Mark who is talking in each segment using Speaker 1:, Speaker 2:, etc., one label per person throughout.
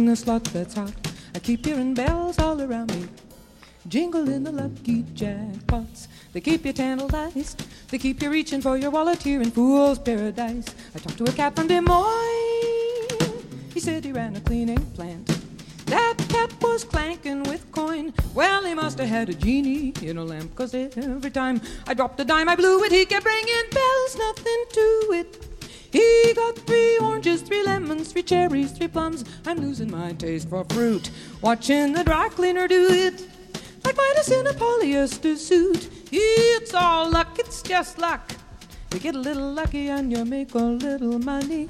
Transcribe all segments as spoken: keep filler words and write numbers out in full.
Speaker 1: playing the slot that's hot. I keep hearing bells all around me, jingling the lucky jackpots. They keep you tantalized, they keep you reaching for your wallet here in Fool's Paradise. I talked to a cat from Des Moines, he said he ran a cleaning plant. That cat was clanking with coin. Well, he must have had a genie in a lamp, 'cause every time I dropped a dime I blew it, he kept ringing bells, nothing to it. He got three oranges, three lemons, three cherries, three plums. I'm losing my taste for fruit, watching the dry cleaner do it, like Midas in a polyester suit. It's all luck, it's just luck. You get a little lucky and you make a little money.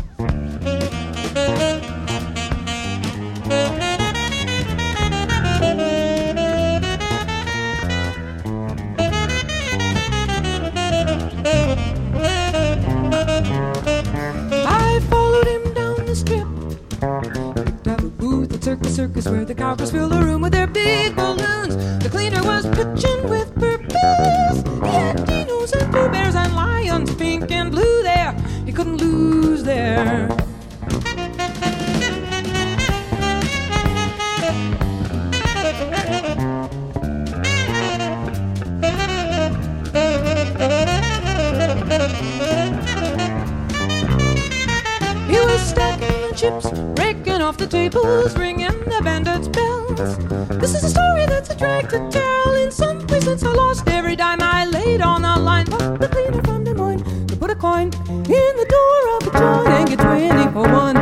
Speaker 1: I followed him down the strip, picked up a booth at Circus Circus, where the cowgirls fill the room with their big balloons. The cleaner was pitching with purpose. He had dinos and Pooh Bears and lions, pink and blue there. You couldn't lose there. He was stacking the chips, breaking off the tables, ringing the bandits' bells. This is a story that's a drag to tell. In some place since I lost every dime I laid on the line. But the cleaner from Des Moines to put a coin in the door of a joint and get twenty for one.